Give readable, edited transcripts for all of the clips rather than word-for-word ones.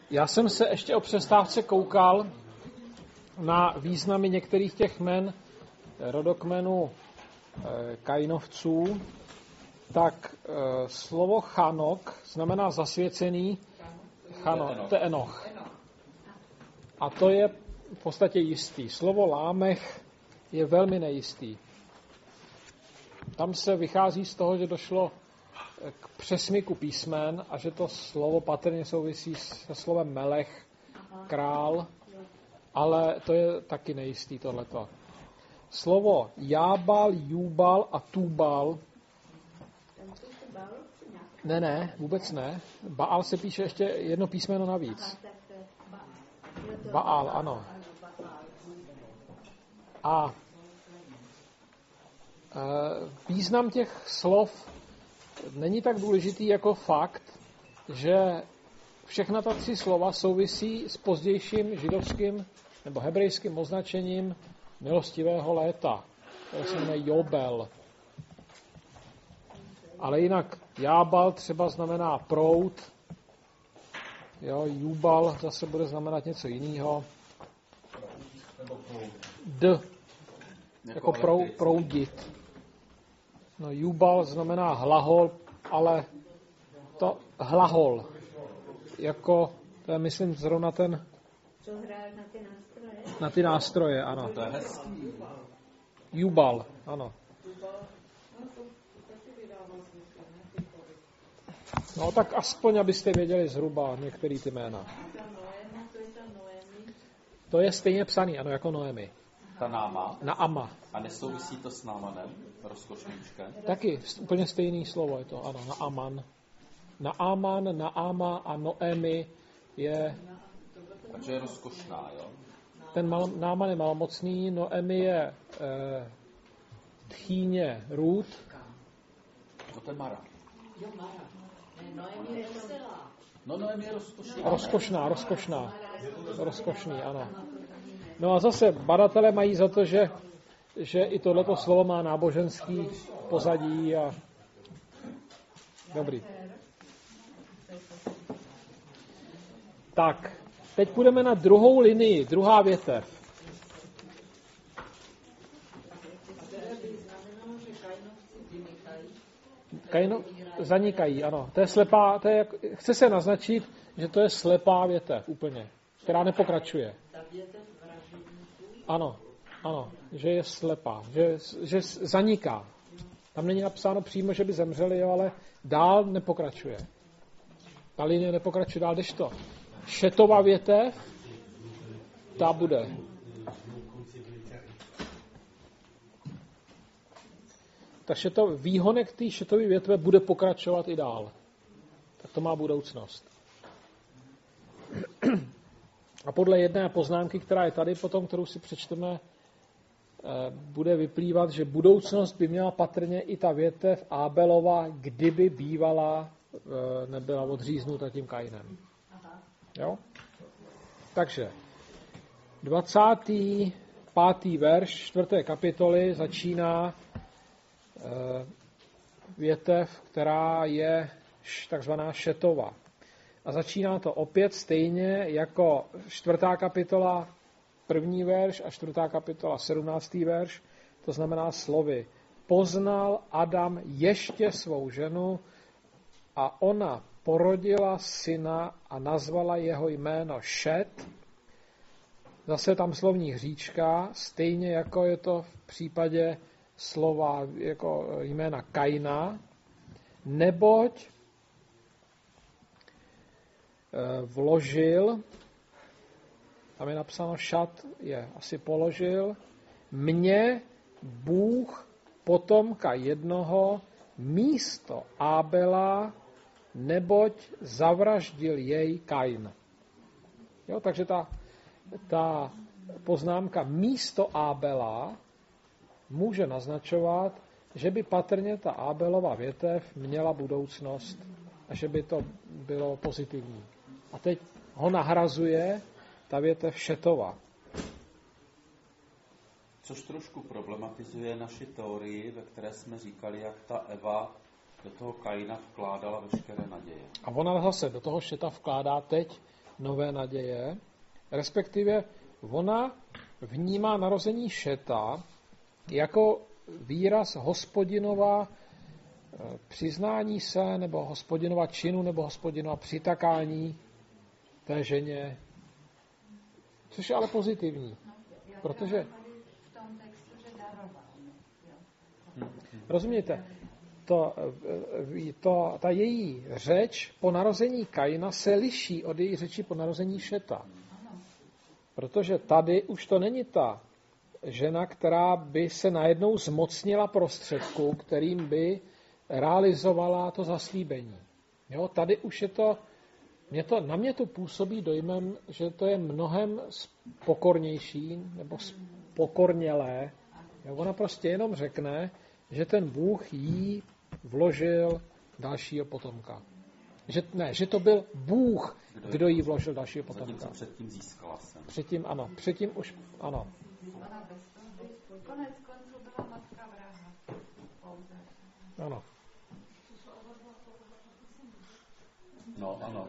Já jsem se ještě o přestávce koukal na významy některých těch jmen rodokmenu Kainovců. Tak slovo Chanok znamená zasvěcený, to je Enoch. A to je v podstatě jistý. Slovo Lámech je velmi nejistý. Tam se vychází z toho, že došlo k přesmyku písmen a že to slovo patrně souvisí se slovem Melech, král, ale to je taky nejistý tohleto. Slovo Jábal, Júbal a Túbal. Ne, vůbec ne. Baal se píše ještě jedno písmeno navíc. Baal, ano. A význam těch slov není tak důležitý jako fakt, že všechna ta 3 slova souvisí s pozdějším židovským nebo hebrejským označením milostivého léta. To se jmenuje Jobel. Ale jinak Jábal třeba znamená proud, jo, Júbal zase bude znamenat něco jiného. Jako proudit. No, Júbal znamená hlahol, ale to hlahol. Jako, to je myslím zrovna ten... Co hraje na ty nástroje? Na ty nástroje, ano. To je hezký. Júbal, ano. No tak aspoň, abyste věděli zhruba některý ty jména. To je stejně psaný, ano, jako Noemi. Ta Náma? Naama. A nesouvisí to s Námanem, rozkošníčkem? Taky úplně stejný slovo je to, ano, Naaman. Naaman, Naama a Noemi je... Takže je rozkošná, jo? Ten Naaman je malomocný, Noemi je tchýně Rút. To je Mara. Jo, Mara. Noemi je veselá. No, Noemi je rozkošná. Rozkošný, ano. No a zase badatelé mají za to, že i tohleto slovo má náboženský pozadí a dobrý. Tak, teď půjdeme na druhou linii, druhá větev. Zanikají, ano. To je slepá, chce se naznačit, že to je slepá větev úplně, která nepokračuje. Ano, že je slepá, že zaniká. Tam není napsáno přímo, že by zemřeli, ale dál nepokračuje. Ta linie nepokračuje dál, kdežto šetová větev, ta bude. Ta výhonek té šetové větve bude pokračovat i dál. Tak to má budoucnost. A podle jedné poznámky, která je tady potom, kterou si přečteme, bude vyplývat, že budoucnost by měla patrně i ta větev Ábelova, kdyby bývala, nebyla odříznuta tím Kainem. Jo? Takže 25. verš 4. kapitoly začíná větev, která je takzvaná šetova. A začíná to opět stejně jako 4. kapitola 1. verš a 4. kapitola 17. verš, to znamená slovy. Poznal Adam ještě svou ženu a ona porodila syna a nazvala jeho jméno Šet. Zase tam slovní hříčka, stejně jako je to v případě slova jako jména Kaina, neboť vložil, tam je napsáno šat, je asi položil, mě Bůh potomka jednoho místo Ábela, neboť zavraždil jej Kain. Jo, takže ta poznámka místo Ábela může naznačovat, že by patrně ta Ábelova větev měla budoucnost a že by to bylo pozitivní. A teď ho nahrazuje ta větev Šetova. Což trošku problematizuje naši teorii, ve které jsme říkali, jak ta Eva do toho Kaina vkládala veškeré naděje. A ona zase do toho Šeta vkládá teď nové naděje, respektive ona vnímá narození Šeta jako výraz Hospodinova přiznání se, nebo Hospodinova činu, nebo Hospodinova přitakání té ženě, což je ale pozitivní, protože rozumíte, ta její řeč po narození Kaina se liší od její řeči po narození Šeta. Protože tady už to není ta žena, která by se najednou zmocnila prostředku, kterým by realizovala to zaslíbení. Jo, tady už je to, na mě to působí dojmem, že to je mnohem pokornější nebo pokornělé. Jo, ona prostě jenom řekne, že ten Bůh jí vložil dalšího potomka. Že to byl Bůh, kdo jí vložil dalšího potomka. Zatímco předtím získala jsem. Předtím už, ano. Konec konců byla matka vraha. Ano. No, ano.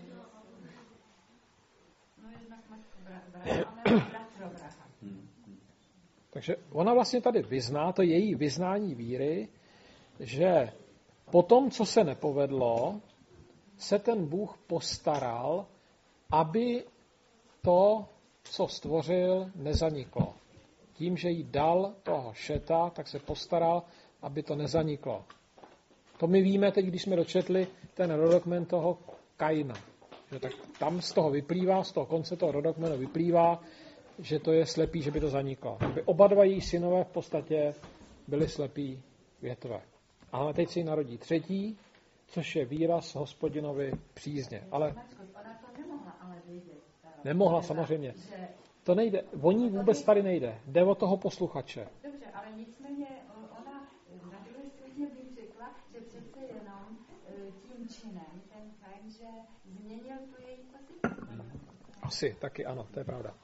No jednak matka vraha, ale bratro vraha. Takže ona vlastně tady vyzná, to její vyznání víry, že po tom, co se nepovedlo, se ten Bůh postaral, aby to, co stvořil, nezaniklo. Tím, že jí dal toho Šeta, tak se postaral, aby to nezaniklo. To my víme teď, když jsme dočetli ten rodokmen toho Kaina. Že tak tam z toho vyplývá, z toho konce toho rodokmenu vyplývá, že to je slepý, že by to zaniklo. Aby oba dva její synové v podstatě byli slepí větve. Ale teď si ji narodí třetí, což je výraz Hospodinovi přízně. Ale Ona to nemohla ale vědět. nemohla samozřejmě. To nejde, o ní vůbec tady nejde. Jde o toho posluchače. Dobře, ale nicméně ona na druhé straně bych řekla, že přece jenom tím činem ten Kain, že změnil tu její pozici. Asi, taky ano, to je pravda.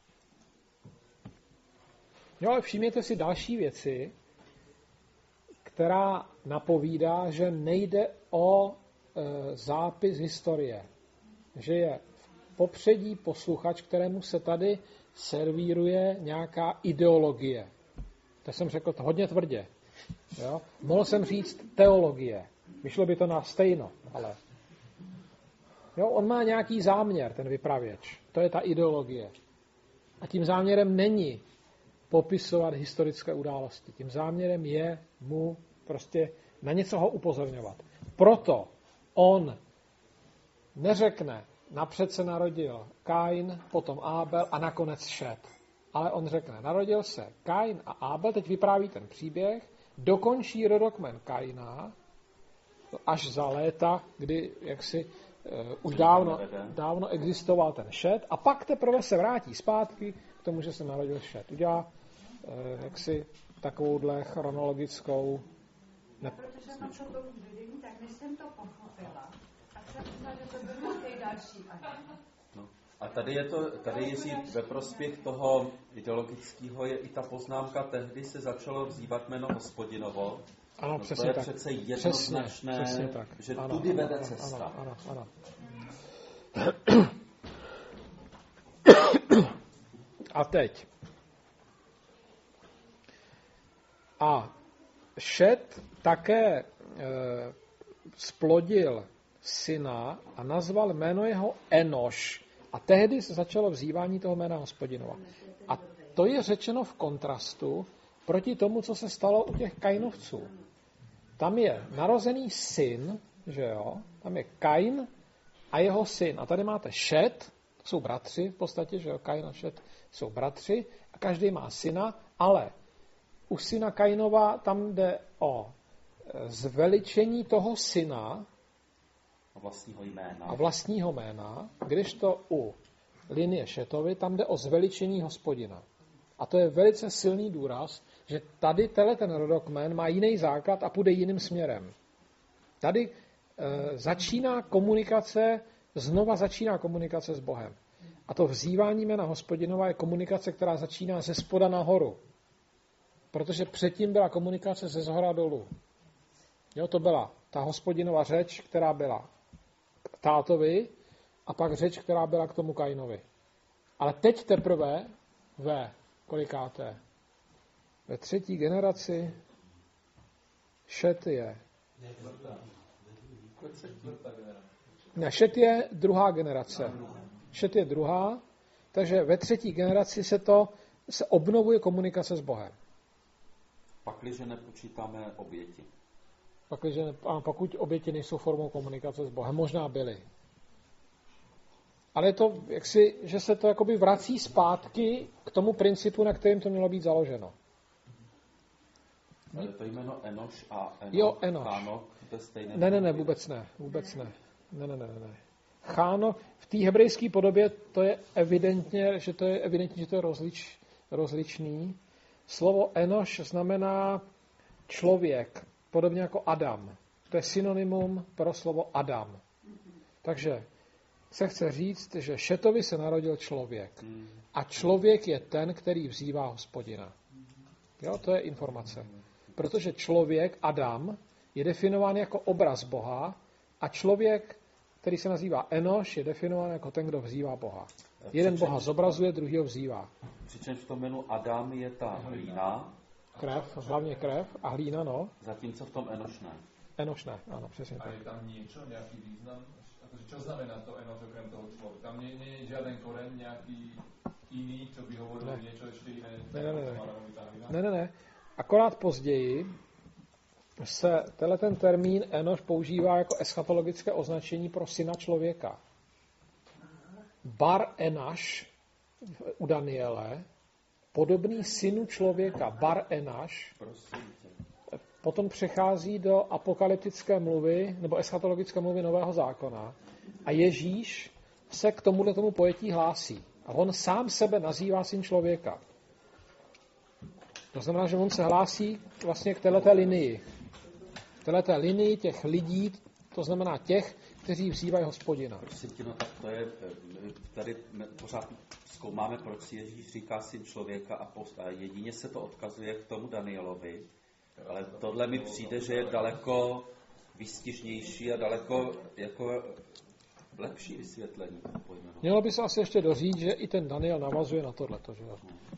Jo, ale všimněte si další věci, která napovídá, že nejde o zápis historie. Že je v popředí posluchač, kterému se tady servíruje nějaká ideologie. To jsem řekl to hodně tvrdě. Jo? Mohl jsem říct teologie. Vyšlo by to na stejno, ale jo, on má nějaký záměr, ten vypravěč. To je ta ideologie. A tím záměrem není popisovat historické události. Tím záměrem je mu prostě na něco ho upozorňovat. Proto on neřekne, napřed se narodil Kain, potom Ábel a nakonec Šet. Ale on řekne, narodil se Kain a Ábel, teď vypráví ten příběh, dokončí rodokmen Kaina, až za léta, kdy jaksi už dávno existoval ten Šet, a pak teprve se vrátí zpátky k tomu, že se narodil Šet. Udělá jaksi takovouhle chronologickou... Protože na to bylo vedení, tak než jsem to pochopila, a jsem myslela, že to byl nějaký další ani. No. A tady Jiří, ve prospěch toho ideologického je i ta poznámka, tehdy se začalo vzývat jméno Hospodinovo. Ano, no, přesně to je tak. přece jednoznačné, přesně tak. že ano, tudy vede cesta. Ano. A teď. A Šet také splodil syna a nazval jméno jeho Enoš. A tehdy se začalo vzývání toho jména Hospodinova. A to je řečeno v kontrastu proti tomu, co se stalo u těch Kainovců. Tam je narozený syn, že jo? Tam je Kain a jeho syn. A tady máte Šet, to jsou bratři v podstatě, že jo? Kain a Šet jsou bratři a každý má syna, ale u syna Kainova tam jde o zveličení toho syna a vlastního jména, kdežto u linie Šetovi tam jde o zveličení Hospodina. A to je velice silný důraz, že tady ten rodokmen má jiný základ a půjde jiným směrem. Tady znova začíná komunikace s Bohem. A to vzývání jména Hospodinova je komunikace, která začíná ze spoda nahoru. Protože předtím byla komunikace ze zhora dolů. Jo, to byla ta Hospodinova řeč, která byla k tátovi, a pak řeč, která byla k tomu Kainovi. Ale teď teprve ve kolikáté? Ve 3. generaci Šet je. Ne, Šet je 2. generace. Šet je 2. Takže ve 3. generaci se obnovuje komunikace s Bohem. Pakliže nepočítáme oběti. Pokud oběti nejsou formou komunikace s Bohem, možná byly. Ale je to, že se to jakoby vrací zpátky k tomu principu, na kterým to mělo být založeno. Ale to jméno Enoš a Enoš. Chánok, to je stejné? Ne, vůbec ne. Ne. Cháno, v té hebrejské podobě to je evidentně, že to je rozličný. Slovo Enoš znamená člověk, podobně jako Adam. To je synonymum pro slovo Adam. Takže se chce říct, že Šetovi se narodil člověk. A člověk je ten, který vzývá Hospodina. Jo, to je informace. Protože člověk, Adam, je definován jako obraz Boha a člověk, který se nazývá Enoš, je definován jako ten, kdo vzývá Boha. Jeden Boha zobrazuje, druhý ho vzývá. Přičemž v tom jménu Adam je ta hlína. Krev, hlavně krev a hlína, no. Zatímco v tom Enoš ne. Enoš ne, ano, přesně tak. A je tam niečo, nejaký význam? Akože čo znamená to Enoš okrem toho človeka? Tam nie je žiaden koreň nejaký iný, čo by hovoril niečo ešte iné? Ne. Akorát později se ten termín Enoš používá jako eschatologické označení pro syna člověka. Bar Enaš u Daniele, podobný synu člověka, Bar Enaš, potom přechází do apokalyptické mluvy nebo eschatologické mluvy Nového zákona a Ježíš se k tomu pojetí hlásí. A on sám sebe nazývá syn člověka. To znamená, že on se hlásí vlastně k této linii. Této linii těch lidí, to znamená těch, kteří vzývají Hospodina. No tak to je, tady pořád zkoumáme, proč si Ježíš říká syn člověka a jedině se to odkazuje k tomu Danielovi, ale tohle mi přijde, že je daleko výstižnější a daleko jako lepší vysvětlení. Mělo by se asi ještě doříct, že i ten Daniel navazuje na tohleto, že jo?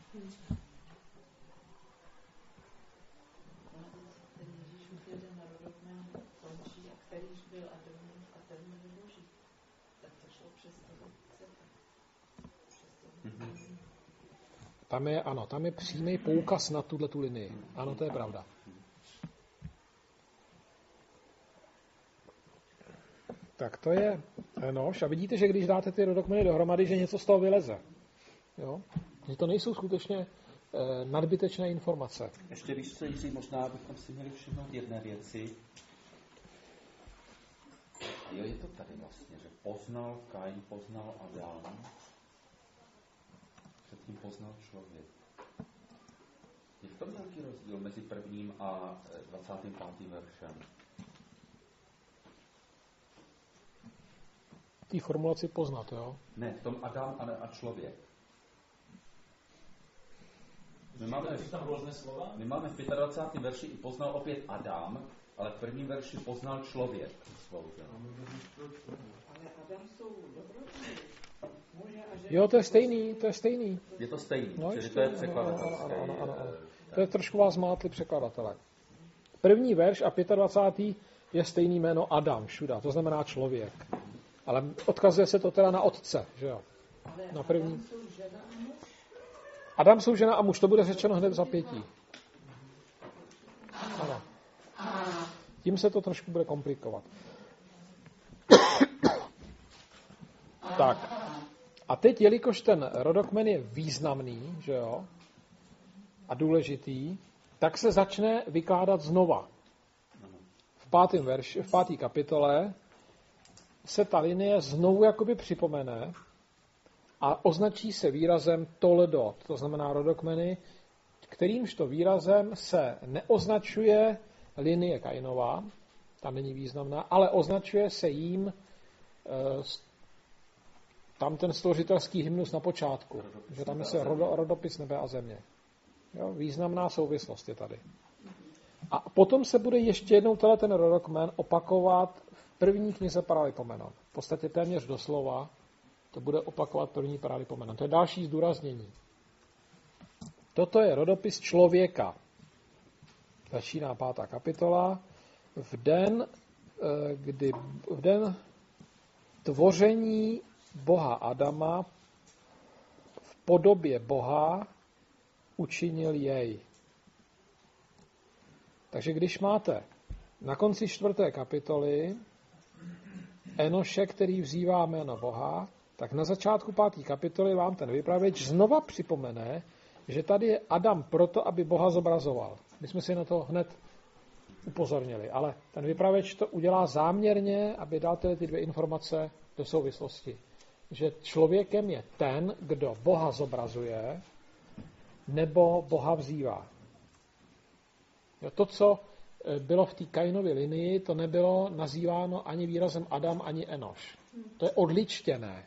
Tam je přímý poukaz na tuto linii. Ano, to je pravda. Tak to je Enoš. A vidíte, že když dáte ty rodokmeny dohromady, že něco z toho vyleze. Jo? Že to nejsou skutečně nadbytečné informace. Ještě víš co, Jiří, možná bychom si měli všimnout jedné věci. Jo, je to tady vlastně, že poznal Kain, poznal Adam, předtím poznal člověk. Je v tom nějaký rozdíl mezi 1. a 25. veršem? Tý formulaci poznat, jo? Ne, v tom Adam a člověk. My máme v 25. verši i poznal opět Adam, ale v 1. verši poznal člověk svou ženu. Ale Adam jsou dobrodruhy. Jo, to je stejný. Je to stejný, no, čili to je překladatelské. Ano. To je trošku vás mátli překladatelé. 1. verš a 25. je stejný jméno Adam, všude, to znamená člověk. Ale odkazuje se to teda na otce, že jo? Na první. Adam jsou žena a muž, to bude řečeno hned v zapětí. Ano. Tím se to trošku bude komplikovat. Tak. A teď, jelikož ten rodokmen je významný, že jo, a důležitý, tak se začne vykládat znova. V 5. kapitole se ta linie znovu jakoby připomene a označí se výrazem toledot, to znamená rodokmeny, kterýmž to výrazem se neoznačuje linie Kainova, tam není významná, ale označuje se jím tam ten stvořitelský hymnus na počátku, že tam je se rodopis nebe a země. Jo, významná souvislost je tady. A potom se bude ještě jednou ten rodokmen opakovat v první knize Paralipomenon. podstatě téměř doslova to bude opakovat první paralipomena. To je další zdůraznění. Toto je rodopis člověka. Začíná 5. kapitola. V den tvoření Boha Adama v podobě Boha učinil jej. Takže když máte na konci 4. kapitoly Enoše, který vzývá jméno Boha, tak na začátku 5. kapitoly vám ten vypravěč znova připomene, že tady je Adam proto, aby Boha zobrazoval. My jsme si na to hned upozornili, ale ten vypravěč to udělá záměrně, aby dal ty dvě informace do souvislosti. Že člověkem je ten, kdo Boha zobrazuje, nebo Boha vzývá. To, co bylo v té Kainově linii, to nebylo nazýváno ani výrazem Adam, ani Enoš. To je odličtěné.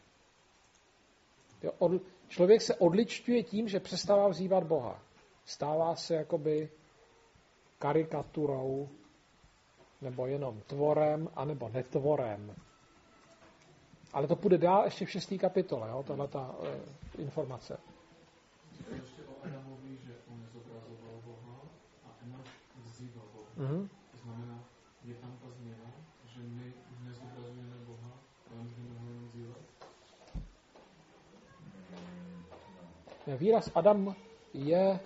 Člověk se odličťuje tím, že přestává vzývat Boha. Stává se jakoby karikaturou, nebo jenom tvorem, anebo netvorem. Ale to půjde dál ještě v 6. kapitole, tato informace. Ještě o Adamovi, že on zobrazoval Boha a Enoš vzýval Boha. Mm-hmm. To znamená, je tam ta změna, že my nezobrazujeme Boha, ale můžeme ho jen vzývat? Výraz Adam je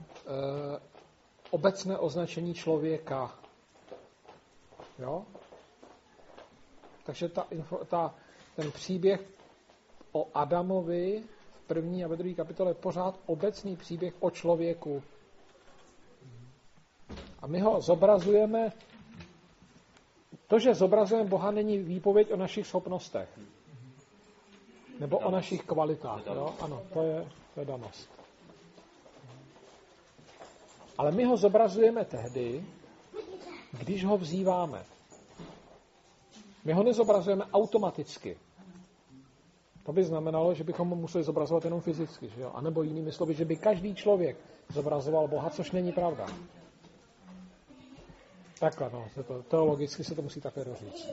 obecné označení člověka. Jo? Takže ten příběh o Adamovi v 1. a ve 2. kapitole je pořád obecný příběh o člověku. A my ho zobrazujeme. To, že zobrazujeme Boha, není výpověď o našich schopnostech. Nebo o našich kvalitách. Jo? Ano, to je danost. Ale my ho zobrazujeme tehdy, když ho vzýváme. My ho nezobrazujeme automaticky. To by znamenalo, že bychom ho museli zobrazovat jenom fyzicky. Že jo? A nebo jinými slovy, že by každý člověk zobrazoval Boha, což není pravda. Takhle, teologicky se to musí takhle doříct.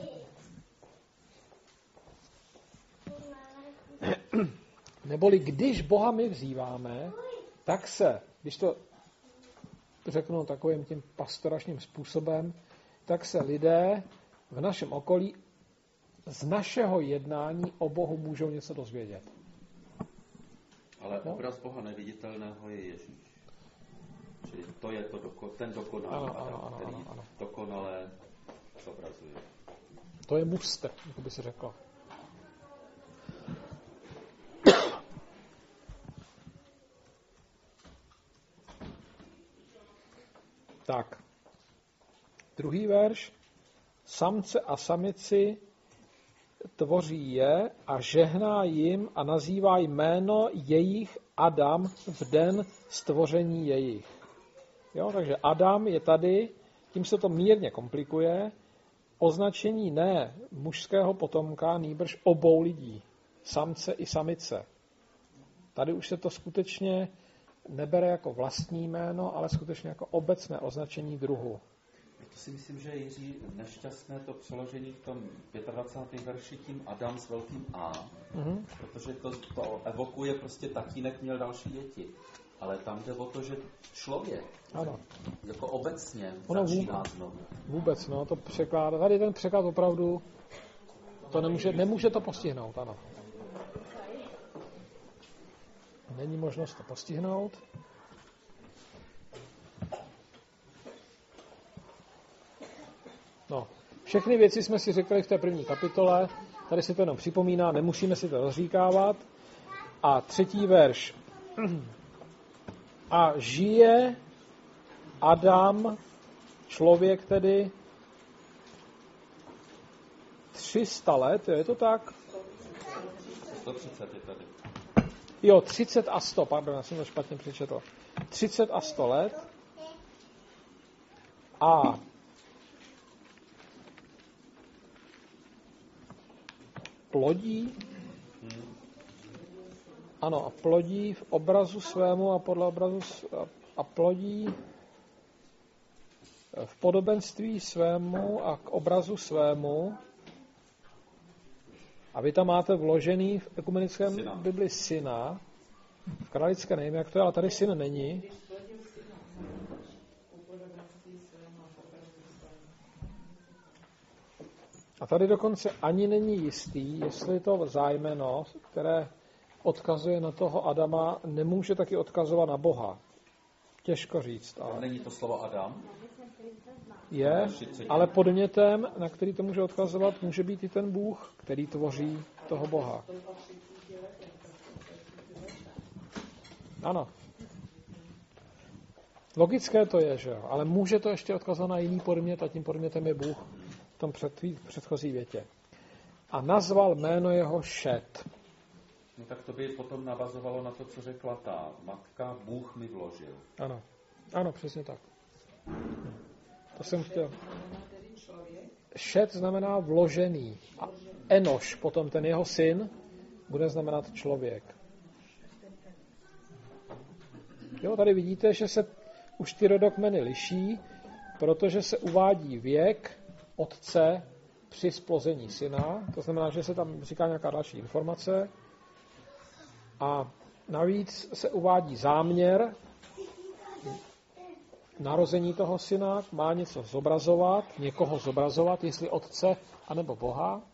Neboli když Boha my vzýváme, tak se, když to řeknu takovým tím pastoračním způsobem, tak se lidé v našem okolí z našeho jednání o Bohu můžou něco dozvědět. Ale obraz Boha neviditelného je Ježíš. Čili to je ten dokonalý Adam, který dokonale zobrazuje. To je mustr, jak by se řeklo. Tak. 2. verš. Samce a samici tvoří je a žehná jim a nazývá jméno jejich Adam v den stvoření jejich. Jo, takže Adam je tady, tím se to mírně komplikuje, označení ne mužského potomka, nýbrž obou lidí, samce i samice. Tady už se to skutečně nebere jako vlastní jméno, ale skutečně jako obecné označení druhu. To si myslím, že je Jiří nešťastné to přeložení v tom 25. verši tím Adam s velkým A, protože to evokuje prostě tatínek měl další děti. Ale tam jde o to, že člověk ano. Jako obecně začíná znovu. Vůbec, to překládá. Tady ten překlad opravdu to nemůže to postihnout, ano. Není možnost to postihnout. Všechny věci jsme si řekli v té 1. kapitole, tady se to jenom připomíná, nemusíme si to rozříkávat. A 3. verš. A žije Adam, člověk tedy, 300 let, je to tak? 130 je tady. Jo, 30 a 100, pardon, já jsem to špatně přečetl. 30 a 100 let a plodí, ano, a plodí v obrazu svému a podle obrazu a plodí v podobenství svému a k obrazu svému A vy tam máte vložený v ekumenickém Bibli syna. V kralické nevím, jak to je, ale tady syn není. A tady dokonce ani není jistý, jestli to zájmeno, které odkazuje na toho Adama, nemůže taky odkazovat na Boha. Těžko říct. Ale není to slovo Adam? Je, ale podmětem, na který to může odkazovat, může být i ten Bůh, který tvoří toho Boha. Ano. Logické to je, že jo, ale může to ještě odkazovat na jiný podmět a tím podmětem je Bůh v tom předchozí větě. A nazval jméno jeho Šet. No tak to by potom navazovalo na to, co řekla ta matka, Bůh mi vložil. Ano, ano, přesně tak. To jsem chtěl. Šet znamená vložený. A Enoš, potom ten jeho syn, bude znamenat člověk. Jo, tady vidíte, že se už ty rodokmeny liší, protože se uvádí věk otce při splození syna. To znamená, že se tam říká nějaká další informace. A navíc se uvádí záměr narození toho syna, má něco zobrazovat, někoho zobrazovat, jestli otce anebo Boha.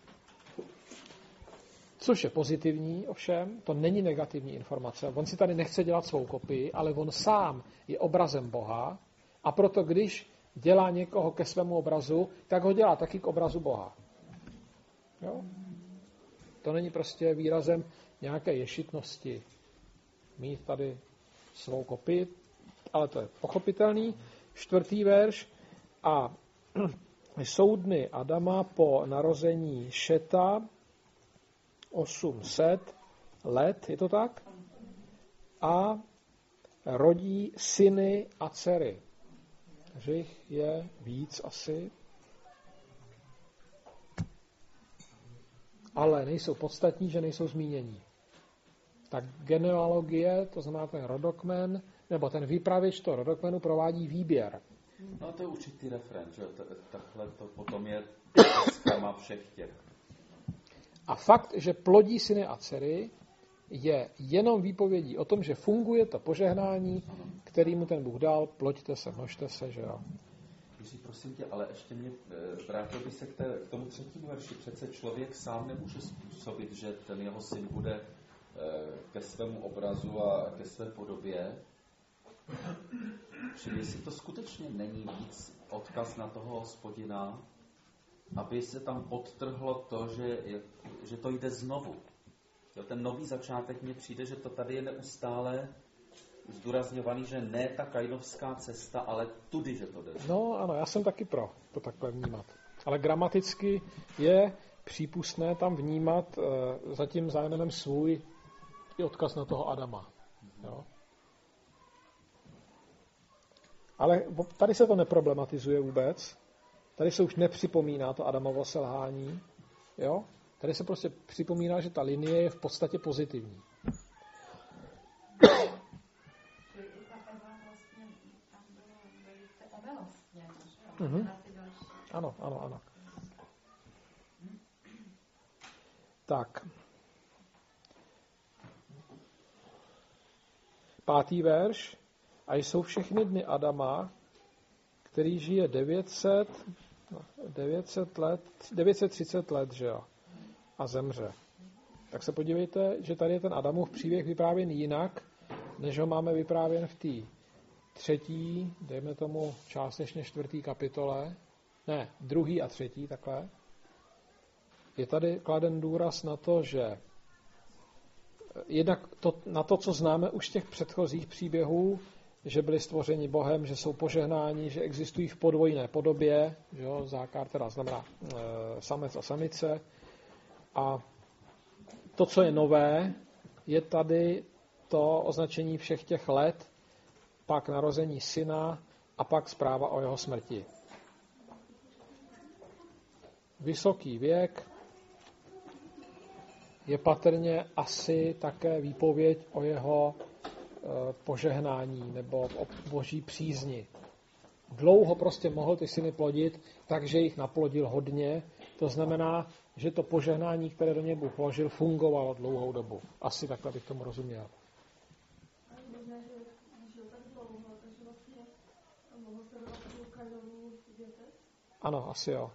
Což je pozitivní, ovšem, to není negativní informace. On si tady nechce dělat svou kopii, ale on sám je obrazem Boha a proto, když dělá někoho ke svému obrazu, tak ho dělá taky k obrazu Boha. Jo? To není prostě výrazem nějaké ješitnosti mít tady svou kopii, ale to je pochopitelný. 4. verš. A jsou dny Adama po narození Šeta 800 let, je to tak? A rodí syny a dcery. Takže jich je víc asi. Ale nejsou podstatní, že nejsou zmínění. Tak genealogie, to znamená ten rodokmen, nebo ten vypravěč toho rodokmenu provádí výběr. No to je určitý referent, že takhle to potom je schéma všech těch. A fakt, že plodí syny a dcery, je jenom výpovědí o tom, že funguje to požehnání, který mu ten Bůh dal, ploďte se, množte se, že jo. Jiří, prosím tě, ale ještě mě vrátil by se k tomu 3. verši. Přece člověk sám nemůže způsobit, že ten jeho syn bude ke svému obrazu a ke své podobě. Čili jestli to skutečně není víc odkaz na toho Hospodina, aby se tam podtrhlo to, že to jde znovu. Jo, ten nový začátek mně přijde, že to tady je neustále zdůrazňovaný, že ne ta kainovská cesta, ale tudy, že to jde. No ano, já jsem taky pro to takhle vnímat. Ale gramaticky je přípustné tam vnímat za tím zájmenem svůj i odkaz na toho Adama. Jo. Ale tady se to neproblematizuje vůbec. Tady se už nepřipomíná to Adamovo selhání. Jo? Tady se prostě připomíná, že ta linie je v podstatě pozitivní. Ano, ano, ano. Tak. 5. verš. A jsou všechny dny Adama, který žije 930 let, že jo, a zemře. Tak se podívejte, že tady je ten Adamův příběh vyprávěn jinak, než ho máme vyprávěn v té 3., dejme tomu částečně 4. kapitole, ne, 2. a 3. takhle. Je tady kladen důraz na to, že jednak na to, co známe už z těch předchozích příběhů, že byli stvořeni Bohem, že jsou požehnáni, že existují v podvojné podobě, že jo, zákár teda znamená samec a samice. A to, co je nové, je tady to označení všech těch let, pak narození syna a pak zpráva o jeho smrti. Vysoký věk je patrně asi také výpověď o jeho požehnání nebo o boží přízni. Dlouho prostě mohl ty syny plodit, takže jich naplodil hodně. To znamená, že to požehnání, které do něj Bůh vložil, fungovalo dlouhou dobu. Asi takhle bych tomu rozuměl. Ano, asi jo.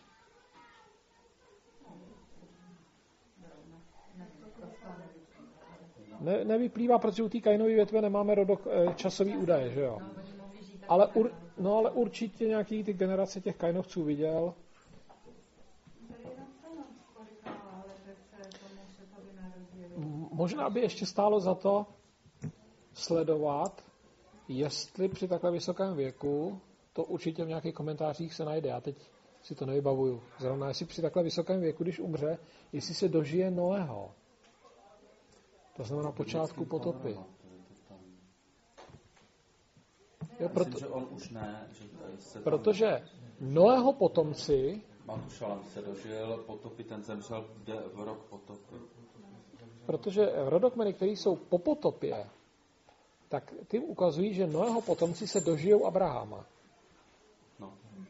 Nevyplývá, protože u té Kainové větve nemáme časový údaje, že jo? Ale určitě nějaký ty generace těch Kainovců viděl. Možná by ještě stálo za to sledovat, jestli při takhle vysokém věku, to určitě v nějakých komentářích se najde, já teď si to nevybavuju. Zrovna jestli při takhle vysokém věku, když umře, jestli se dožije Noého. To znamená počátku potopy. Jo, že on už ne. Protože Noého potomci... Matušalam se dožil potopy, ten zemřel v rok potopy. Protože rodokmeny, které jsou po potopě, tak ty ukazují, že Noého potomci se dožijou Abrahama. No.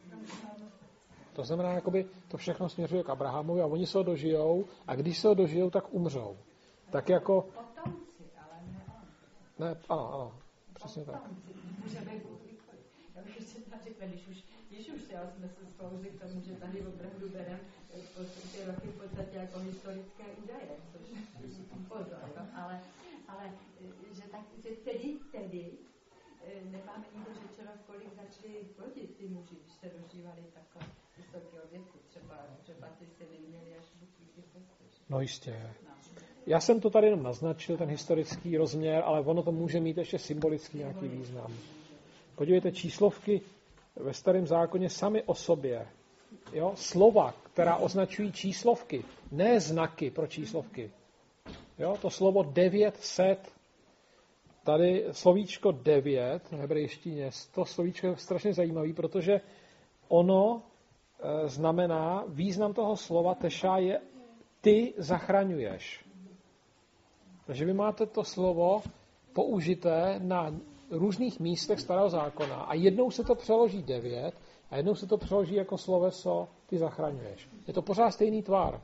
To znamená, jakoby to všechno směřuje k Abrahamovi a oni se ho dožijou a když se ho dožijou, tak umřou. Tak jako... Potomci, ale ne on. Ne, ano, přesně tak. Můžeme já bych ještě tak řekla, když už já jsme se spoužili k tomu, že tady opravdu bereme ty roky v podstatě jako historické údaje, což pozor, jo? Ale že tedy nemáme nikdo řečeno, kolik začali plodit ty muži, když se dožívali takhle vysokého věku, třeba ty syny měli až buď postěž. No jistě. Já jsem to tady jenom naznačil, ten historický rozměr, ale ono to může mít ještě symbolický nějaký význam. Podívejte, číslovky ve Starém zákoně sami o sobě, jo? Slova, která označují číslovky, ne znaky pro číslovky. Jo? To slovo 900, tady slovíčko 9 v hebrejštině, to slovíčko je strašně zajímavé, protože ono znamená, význam toho slova teša je ty zachraňuješ. Takže vy máte to slovo použité na různých místech Starého zákona a jednou se to přeloží 9 a jednou se to přeloží jako sloveso ty zachraňuješ. Je to pořád stejný tvar.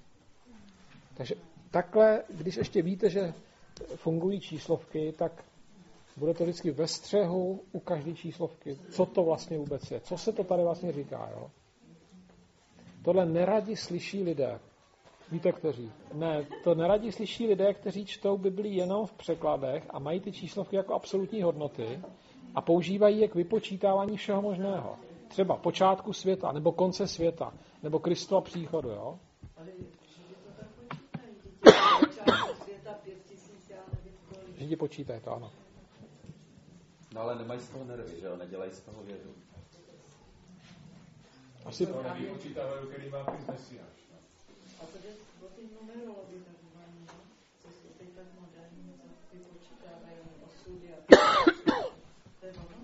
Takže takhle, když ještě víte, že fungují číslovky, tak bude to vždycky ve střehu u každé číslovky. Co to vlastně vůbec je? Co se to tady vlastně říká? Jo? Tohle neradi slyší lidé. Víte, kteří? Ne, to neradi slyší lidé, kteří čtou Biblii jenom v překladech a mají ty číslovky jako absolutní hodnoty a používají je k vypočítávání všeho možného. Třeba počátku světa, nebo konce světa, nebo Kristova příchodu, jo? Ale Židi to tak počítají. Počátku světa 5000, já nevím kolik. Židi počítají to, ano. No ale nemají z toho nervy, že jo? Nedělají z toho vědu. Asi... To nevypočítávají, který má pít Mesiáš. A to je o ty numerologii takzvaný, co jsou teď tak moderní, co vypočítávají osudy a to je ono?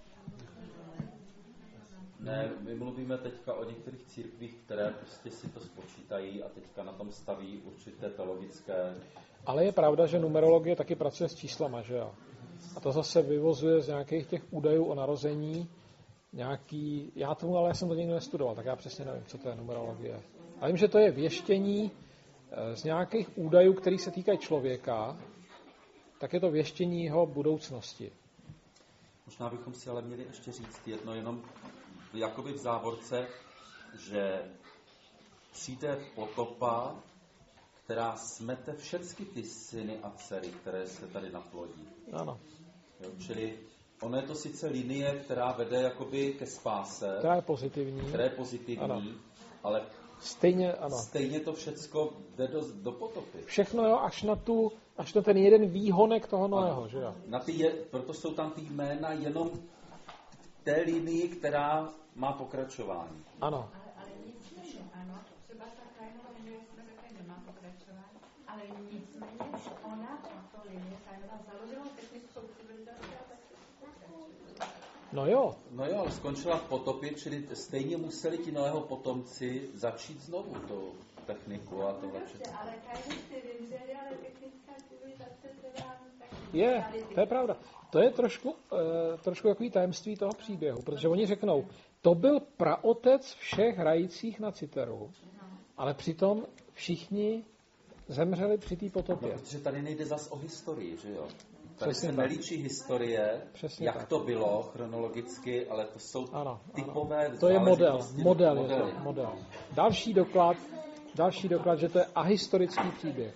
Ne, my mluvíme teďka o některých církvích, které prostě si to spočítají a teďka na tom staví určité teologické... Ale je pravda, že numerologie taky pracuje s číslama, že jo? A to zase vyvozuje z nějakých těch údajů o narození nějaký... Já jsem to nikdy nestudoval, tak já přesně nevím, co to je numerologie. A vím, že to je věštění z nějakých údajů, které se týkají člověka, tak je to věštění jeho budoucnosti. Možná bychom si ale měli ještě říct jedno, jenom jakoby v závorce, že přijde potopa, která smete všechny ty syny a dcery, které se tady naplodí. Ano. Jo, čili ono je to sice linie, která vede jakoby ke spáse. Která je pozitivní. Ano. Ale stejně to všecko jde do potopy. Všechno, jo, až na ten jeden výhonek toho Noého, že jo? Proto jsou tam ty jména jenom té linii, která má pokračování. Ano. Ale nicméně, ano, třeba ta Kainova linie jsme řekli, že má pokračování, ale nicméně ona, tato linie Kainova založila technickou civilizaci a tak se pokračuje. No jo, ale skončila v potopě, čili stejně museli ti Noého potomci začít znovu tu techniku a tohle všechno. Ale Kainovci vymřeli, ale technická civilizace trvá tak... je, to je pravda. To je trošku takový tajemství toho příběhu, protože oni řeknou, to byl praotec všech hrajících na citeru Ale přitom všichni zemřeli při té potopě. No, protože tady nejde zas o historii, že jo? Tady Přesně se tak. nelíčí historie, Přesně jak tak. to bylo chronologicky, ale to jsou typové To je model. záležitosti, Model je modely. to. Model. Další doklad, že to je ahistorický příběh.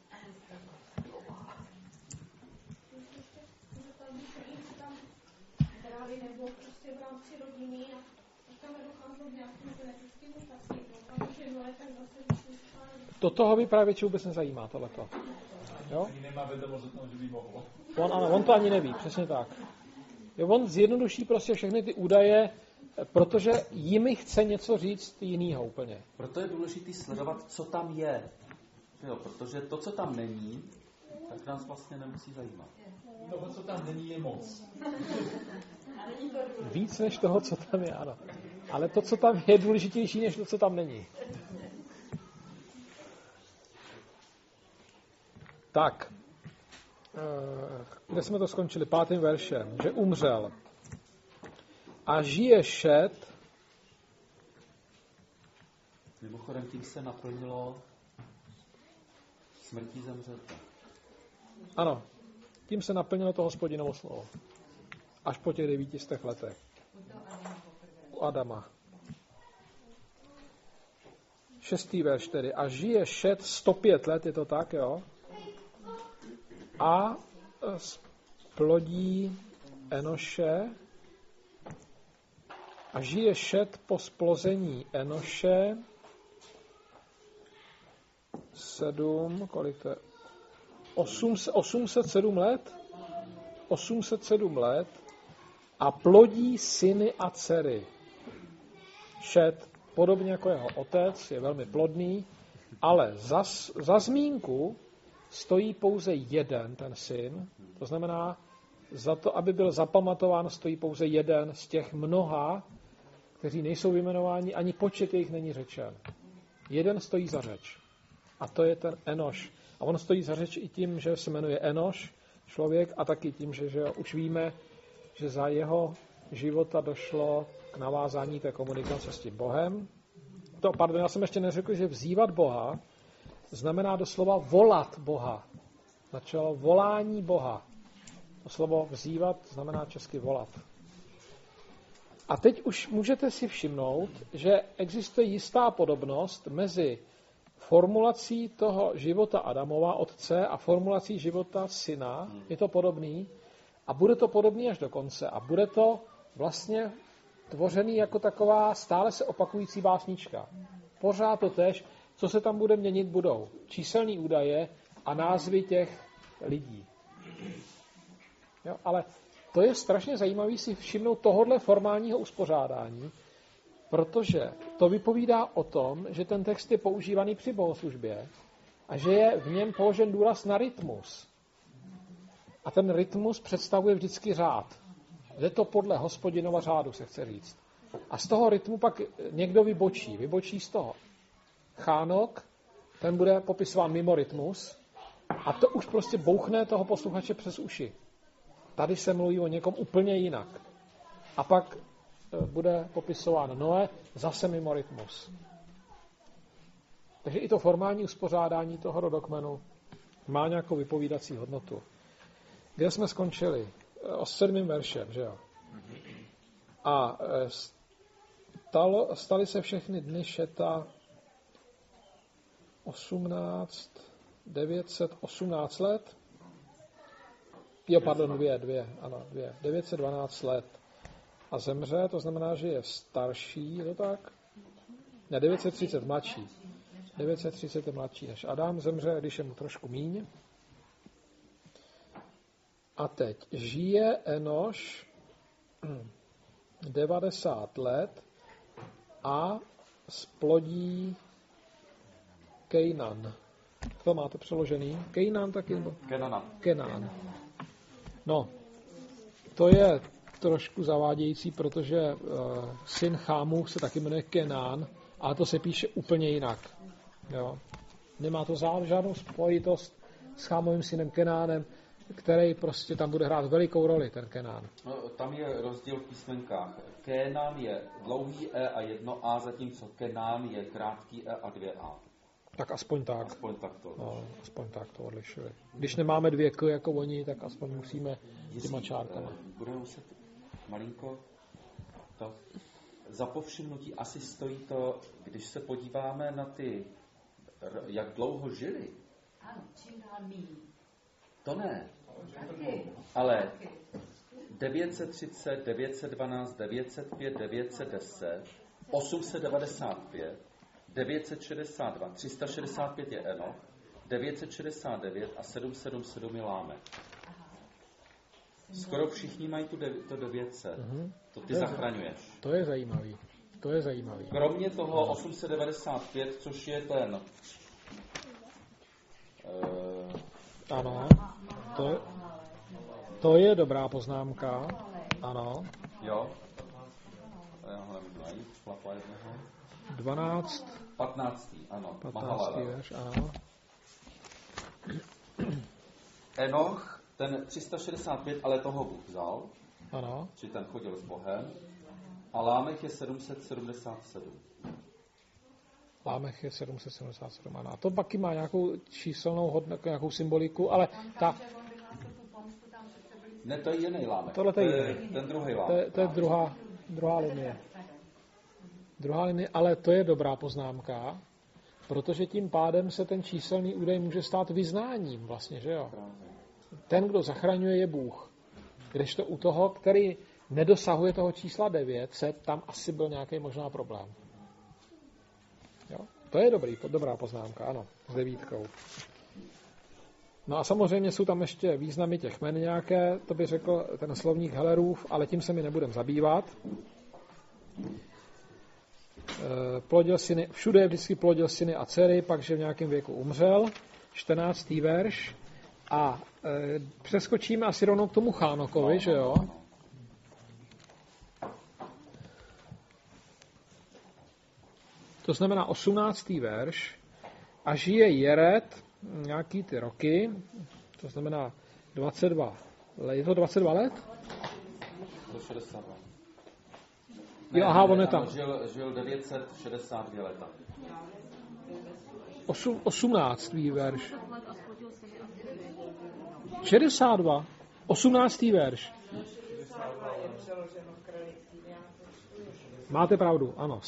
Právě nebo prostě v rámci rodiny a tam nedocházelo k nějakým genetickým mutacím. Tak zase Do toho vypravěče vůbec nezajímá tohleto. Jo? Ani nemá vědomost o tom, že by mohlo. On to ani neví, přesně tak. Jo, on zjednoduší prostě všechny ty údaje, protože jimi chce něco říct jinýho úplně. Proto je důležité sledovat, co tam je. Jo, protože to, co tam není, tak nás vlastně nemusí zajímat. Toho, co tam není, je moc. Víc než toho, co tam je, ano. Ale to, co tam je, důležitější než to, co tam není. Tak, kde jsme to skončili? 5. veršem, že umřel. A žije Šet. Mimochodem tím se naplnilo smrtí zemřete. Ano, tím se naplnilo to Hospodinovo slovo. Až po těch 900 letech. U Adama. 6. verš tedy. A žije Šet 105 let, je to tak, jo? A splodí Enoše. A žije Šet po splození Enoše 807 let? 807 let a plodí syny a dcery. Šet, podobně jako jeho otec, je velmi plodný, ale za zmínku stojí pouze jeden ten syn, to znamená, za to, aby byl zapamatován, stojí pouze jeden z těch mnoha, kteří nejsou vyjmenováni, ani počet jejich není řečen. Jeden stojí za řeč. A to je ten Enoš. A on stojí za řeč i tím, že se jmenuje Enoš, člověk, a taky tím, že už víme, že za jeho života došlo k navázání té komunikace s tím Bohem. Já jsem ještě neřekl, že vzývat Boha znamená doslova volat Boha. Začalo volání Boha. To slovo vzývat znamená česky volat. A teď už můžete si všimnout, že existuje jistá podobnost mezi formulací toho života Adamova, otce, a formulací života syna. Je to podobný a bude to podobný až do konce. A bude to vlastně tvořený jako taková stále se opakující básnička. Pořád to též, co se tam bude měnit, budou číselné údaje a názvy těch lidí. Jo, ale to je strašně zajímavé si všimnout tohodle formálního uspořádání, protože to vypovídá o tom, že ten text je používaný při bohoslužbě a že je v něm položen důraz na rytmus. A ten rytmus představuje vždycky řád. Jde to podle Hospodinova řádu, se chce říct. A z toho rytmu pak někdo vybočí z toho. Chánok, ten bude popisován mimo rytmus a to už prostě bouchne toho posluchače přes uši. Tady se mluví o někom úplně jinak. A pak bude popisován Noé zase mimo rytmus. Takže i to formální uspořádání toho rodokmenu má nějakou vypovídací hodnotu. Kde jsme skončili? O 7. veršem, že jo? A staly se všechny dny Šeta 918 let. Jo, pardon, dvě. 912 let. A zemře, to znamená, že je starší, je to tak? Ne, 930 mladší. 930 je mladší než Adam, zemře, když je mu trošku míň. A teď žije Enoš 90 let a splodí Kejnan. To máte přeložený? Kejnan taky? Kenán. No, to je trošku zavádějící, protože syn Chámu se taky jmenuje Kenán, ale to se píše úplně jinak. Jo. Nemá to žádnou spojitost s Chámovým synem Kenánem. který prostě tam bude hrát velikou roli, ten Kenán. No, tam je rozdíl v písmenkách. Kenán je dlouhý E a jedno A, zatímco Kenán je krátký E a 2A. Tak aspoň tak. Aspoň tak to odlišuje. Když nemáme 2 K jako oni, tak aspoň musíme těma čárkama. Bude muset malinko to za povšimnutí asi stojí to, když se podíváme na ty, jak dlouho žili. Ano, čím dál míň. To ne. Taky. Ale 930, 912, 905, 910, 895, 962, 365 je Enoch, 969 a 777 je Lámek. Skoro všichni mají to 900. To ty zachraňuješ. To je zajímavý. Kromě toho 895, což je ten... Ano, to je dobrá poznámka. Ano. Jo. Já ho nemůžu najít. Šlapa jednoho. 15. Ano. 15. verš, ano. Enoch, ten 365, ale toho Bůh vzal. Ano. Či ten chodil s Bohem. A Lámech je 777. Lámech je 777, ano. A to taky má nějakou číselnou hodnotu, nějakou symboliku, ale ta... Ne, to je jiný Lámech. Tohle to je ten druhý Lámech. To je druhá linie. Druhá linie, ale to je dobrá poznámka, protože tím pádem se ten číselný údaj může stát vyznáním vlastně, že jo? Ten, kdo zachraňuje, je Bůh. Kdežto u toho, který nedosahuje toho čísla 900, tam asi byl nějaký možná problém. Jo? To je dobrá poznámka, ano, s 9. No a samozřejmě jsou tam ještě významy těch jmen nějaké, to by řekl ten slovník Hellerův, ale tím se mi nebudem zabývat. Plodil syny, všude vždycky plodil syny a dcery, pakže v nějakém věku umřel. 14. verš. A přeskočíme asi rovnou k tomu Chánokovi, že jo? To znamená 18. verš. A žije Jered nějaký ty roky, to znamená 22 let. Je to 22 let? 162. Jo, aha, on je tam. Žil 962 leta. 18. verš. 62. 18. verš. Máte pravdu, ano.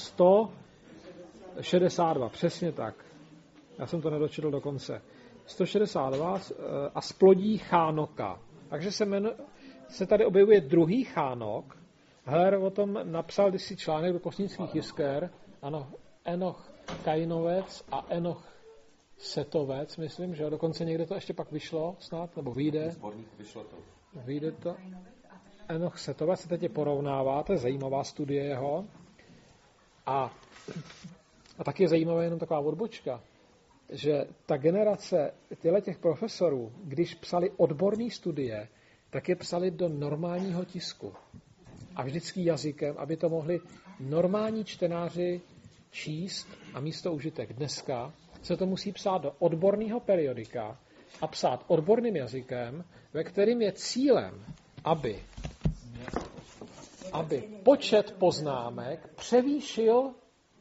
162, přesně tak. Já jsem to nedočetl do konce. 162 a splodí Chánoka. Takže se tady objevuje druhý Chánok. Heller o tom napsal kdysi článek do Kosnických jisker. Ano, Enoch Kainovec a Enoch Setovec, myslím, že dokonce někde to ještě pak vyšlo snad, nebo vyjde. Vyjde to. Enoch Setovec se teď je porovnává, to je zajímavá studie jeho. A taky je zajímavá jenom taková odbočka, že ta generace těch profesorů, když psali odborné studie, tak je psali do normálního tisku. A vždycky jazykem, aby to mohli normální čtenáři číst a místo užitek. Dneska se to musí psát do odborného periodika a psát odborným jazykem, ve kterým je cílem, aby počet poznámek převýšil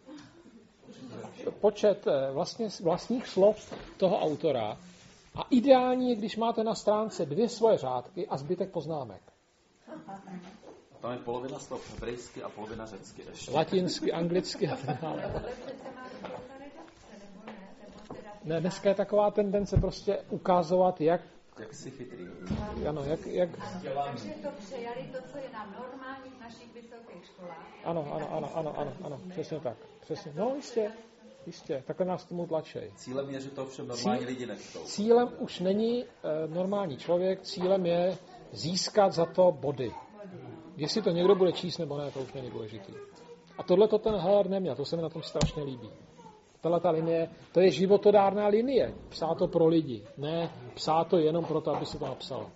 počet vlastních slov toho autora a ideální je, když máte na stránce 2 svoje řádky a zbytek poznámek. Tam je polovina slov hebrejsky a polovina řecky. Latinsky, anglicky a tak dále. Ne, dneska je taková tendence prostě ukazovat, jak jsi chytrý. Ano, jak... Takže to přejali to, co je na normálních našich vysokých školách. Ano, přesně tak. Přesně. No, jistě, takhle nás tomu tlačej. Cílem je, že to všem normální lidi nečtou. Cílem už není normální člověk, cílem je získat za to body. Jestli to někdo bude číst nebo ne, to už není důležitý. A tohle to ten Heller neměl, to se mi na tom strašně líbí. Tato linie, to je životodárná linie. Psá to pro lidi. Ne, psá to jenom proto, aby se to napsalo.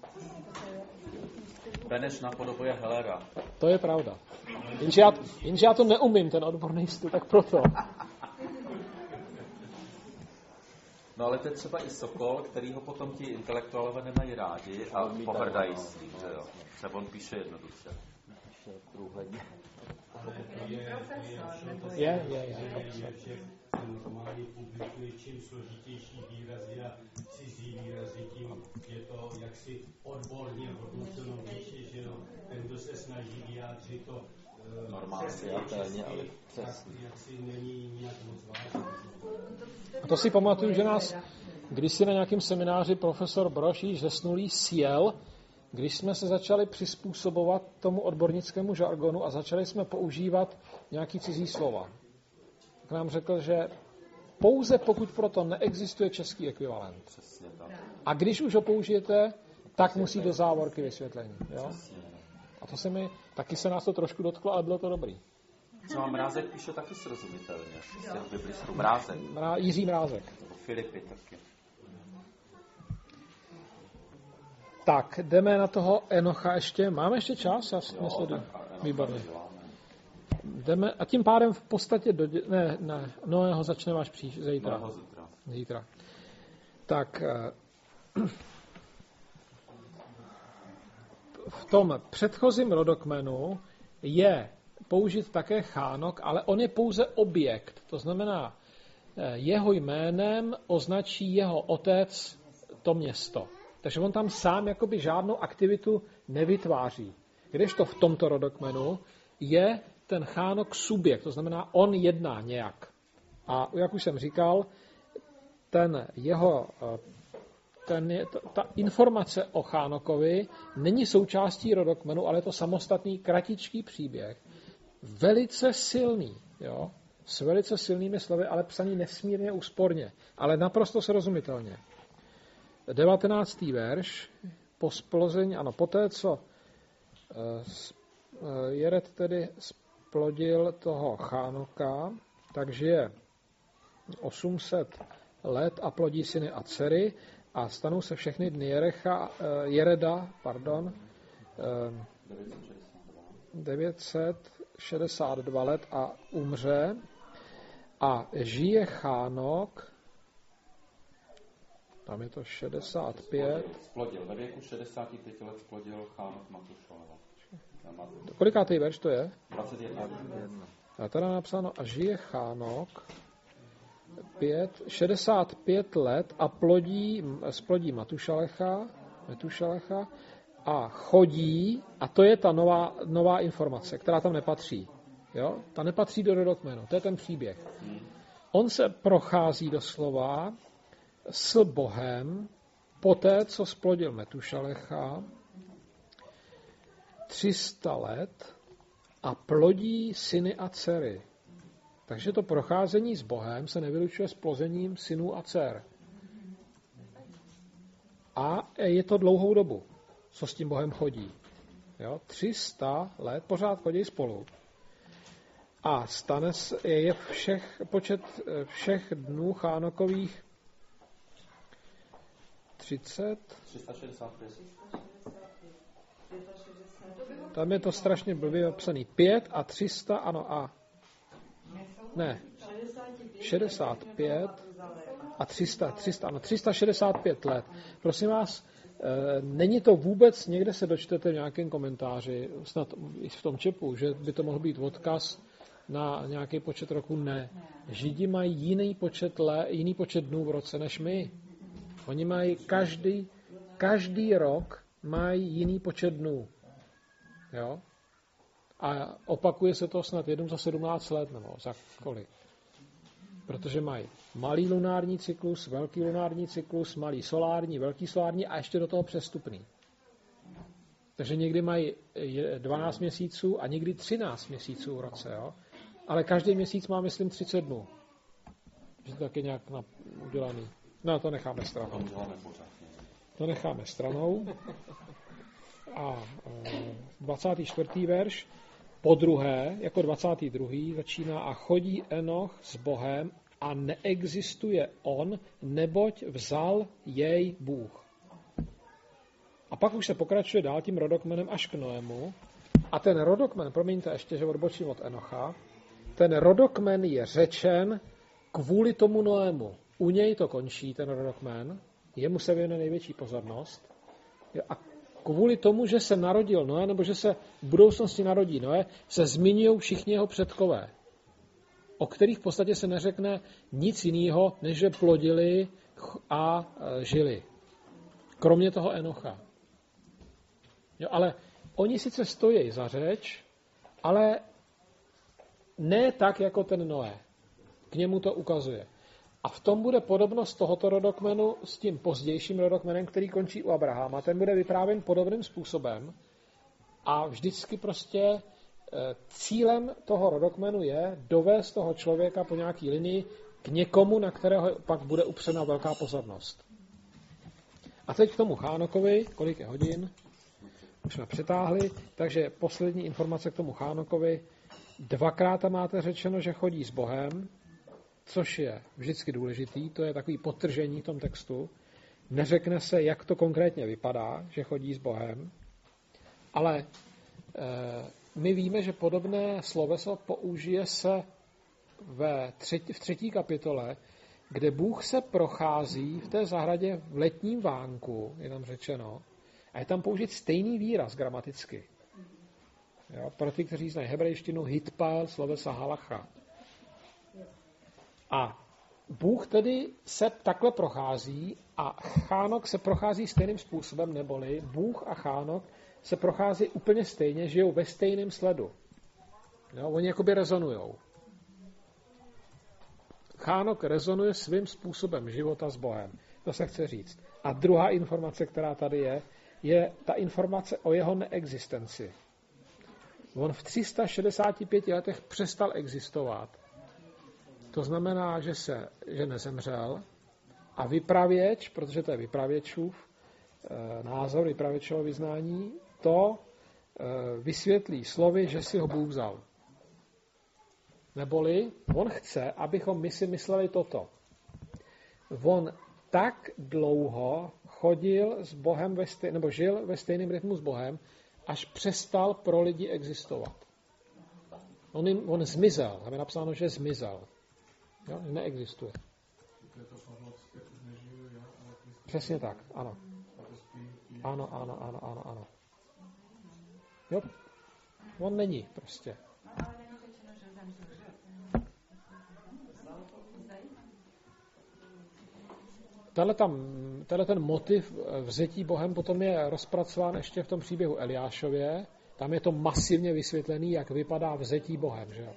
Beneš napodobuje Hellera. To je pravda. Jenže já to neumím, ten odborný styl, tak proto. No ale to je třeba i Sokol, který ho potom ti intelektuálové nemají rádi a pohrdají s ním, že jo. Třeba on píše jednoduše. Je. Normálně publikuje čím složitější výrazy a cizí výrazy, tím je to jaksi odborně hodnoceno výše, že jo. Ten, kdo se snaží vyjádřit to normálně, jak si není nějak moc vážný. A to si pamatuju, že nás kdysi na nějakém semináři profesor Brož již zesnulý sjel, když jsme se začali přizpůsobovat tomu odbornickému žargonu a začali jsme používat nějaký cizí slova. Tak nám řekl, že pouze pokud proto neexistuje český ekvivalent. A když už ho použijete, tak musí do závorky vysvětlení. Jo? A to taky se nás to trošku dotklo, ale bylo to dobrý. Třeba Mrázek píše taky srozumitelně. Mrázek. Jiří Mrázek. Filipy taky. Tak, jdeme na toho Enocha ještě. Máme ještě čas? Já si nesleduji. Výborně. Jdeme, a tím pádem v podstatě Noého začneme až zítra. Tak v tom předchozím rodokmenu je použit také Chánok, ale on je pouze objekt. To znamená, jeho jménem označí jeho otec to město. Takže on tam sám jakoby žádnou aktivitu nevytváří. Kdežto v tomto rodokmenu je ten Chánok subjekt, to znamená, on jedná nějak. A jak už jsem říkal, ta informace o Chánokovi není součástí rodokmenu, ale je to samostatný kratičký příběh. Velice silný, jo? S velice silnými slovy, ale psaný nesmírně úsporně, ale naprosto srozumitelně. 19. verš, poté, co Jered tedy splodil toho Chánoka, takže je 800 let a plodí syny a dcery a stanou se všechny dny Jereda, 962 let a umře a žije Chánok, tam je to 65. Splodil, ve věku 65 let splodil Chánok Matušaleva. Kolikátý verš to je? 21. A tady je napsáno, a žije Chánok 65 let a splodí Metušalecha a chodí, a to je ta nová informace, která tam nepatří. Jo? Ta nepatří do rodokmenu, to je ten příběh. On se prochází doslova s Bohem poté, co splodil Metušalecha 300 let a plodí syny a dcery. Takže to procházení s Bohem se nevylučuje s plozením synů a dcer. A je to dlouhou dobu, co s tím Bohem chodí. Jo? 300 let pořád chodí spolu. A je počet všech dnů Chánokových 365. Tam je to strašně blbě napsaný. 5 a 300, ano, a ne, 65 a 300, ano, 365 let. Prosím vás, není to vůbec, někde se dočtete v nějakém komentáři, snad i v tom čepu, že by to mohl být odkaz na nějaký počet roku, ne. Židi mají jiný počet dnů v roce než my. Oni mají každý rok mají jiný počet dnů. Jo? A opakuje se to snad jednou za 17 let, nebo za kolik. Protože mají malý lunární cyklus, velký lunární cyklus, malý solární, velký solární a ještě do toho přestupný. Takže někdy mají 12 měsíců a někdy 13 měsíců v roce. Jo? Ale každý měsíc má, myslím, 30 dnů. Že to taky nějak udělaný. No, to necháme stranou. A 24. verš, podruhé, jako 22. začíná a chodí Enoch s Bohem a neexistuje on, neboť vzal jej Bůh. A pak už se pokračuje dál tím rodokmenem až k Noému. A ten rodokmen, promiňte ještě, že odbočím od Enocha, ten rodokmen je řečen kvůli tomu Noému. u něj to končí, ten rodokmen, jemu se věnuje největší pozornost. A kvůli tomu, že se narodil Noé, nebo že se v budoucnosti narodí Noé, se zmiňují všichni jeho předkové, o kterých v podstatě se neřekne nic jiného, než že plodili a žili. Kromě toho Enocha. Jo, ale oni sice stojí za řeč, ale ne tak, jako ten Noé. K němu to ukazuje. A v tom bude podobnost tohoto rodokmenu s tím pozdějším rodokmenem, který končí u Abrahama. Ten bude vyprávěn podobným způsobem a vždycky prostě cílem toho rodokmenu je dovést toho člověka po nějaký linii k někomu, na kterého pak bude upřena velká pozornost. A teď k tomu Chánokovi, kolik je hodin, už jsme přetáhli, takže poslední informace k tomu Chánokovi. 2krát tam máte řečeno, že chodí s Bohem, což je vždycky důležitý, to je takový podtržení v tom textu. Neřekne se, jak to konkrétně vypadá, že chodí s Bohem, ale my víme, že podobné sloveso použije se v 3. kapitole, kde Bůh se prochází v té zahradě v letním vánku, je tam řečeno, a je tam použit stejný výraz gramaticky. Jo, pro ty, kteří znají hebrejštinu, hitpael, slovesa halacha. A Bůh tedy se takhle prochází a Chánok se prochází stejným způsobem, neboli Bůh a Chánok se prochází úplně stejně, žijou ve stejném sledu. Jo, oni jakoby rezonujou. Chánok rezonuje svým způsobem života s Bohem. To se chce říct. A druhá informace, která tady je ta informace o jeho neexistenci. On v 365 letech přestal existovat. To znamená, že nezemřel a vypravěč, protože to je vypravěčův názor, vypravěčovo vyznání, to vysvětlí slovy, že si ho Bůh vzal. Neboli on chce, abychom my si mysleli toto. On tak dlouho chodil s Bohem nebo žil ve stejném rytmu s Bohem, až přestal pro lidi existovat. On zmizel. Tam je napsáno, že zmizel. Jo? Neexistuje. Přesně tak, ano. Ano. Jo? On není prostě. Tenhle ten motiv vzetí Bohem potom je rozpracován ještě v tom příběhu Eliášově. Tam je to masivně vysvětlený, jak vypadá vzetí Bohem. Že?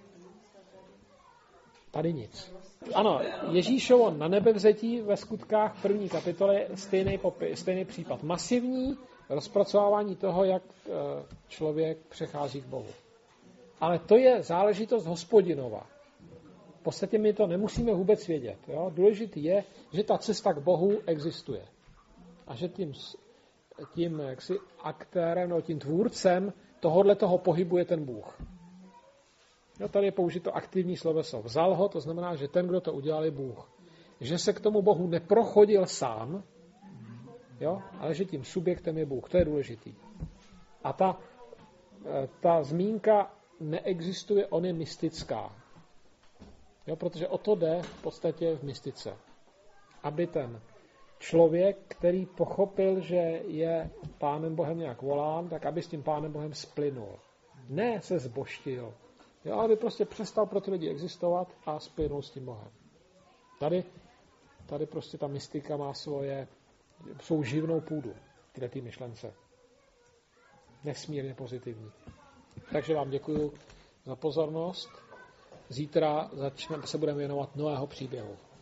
Tady nic. Ano, Ježíšovo na nebe vzetí ve Skutkách 1. kapitole je stejný případ. Masivní rozpracovávání toho, jak člověk přechází k Bohu. Ale to je záležitost Hospodinova. V podstatě my to nemusíme vůbec vědět. Jo? Důležité je, že ta cesta k Bohu existuje. A že tím jaksi aktérem, nebo tím tvůrcem toho pohybu je ten Bůh. Jo, tady je použito aktivní sloveso. Vzal ho, to znamená, že ten, kdo to udělal, je Bůh. Že se k tomu Bohu neprochodil sám, jo, ale že tím subjektem je Bůh. To je důležitý. A ta zmínka neexistuje, on je mystická. Jo, protože o to jde v podstatě v mystice. Aby ten člověk, který pochopil, že je Pánem Bohem nějak volán, tak aby s tím Pánem Bohem splynul. Ne se zbožtil. Jo, aby prostě přestal pro ty lidi existovat a splynul s tím Bohem. Tady prostě ta mystika má svou živnou půdu, ty myšlence. Nesmírně pozitivní. Takže vám děkuju za pozornost. Zítra se budeme věnovat Noého příběhu.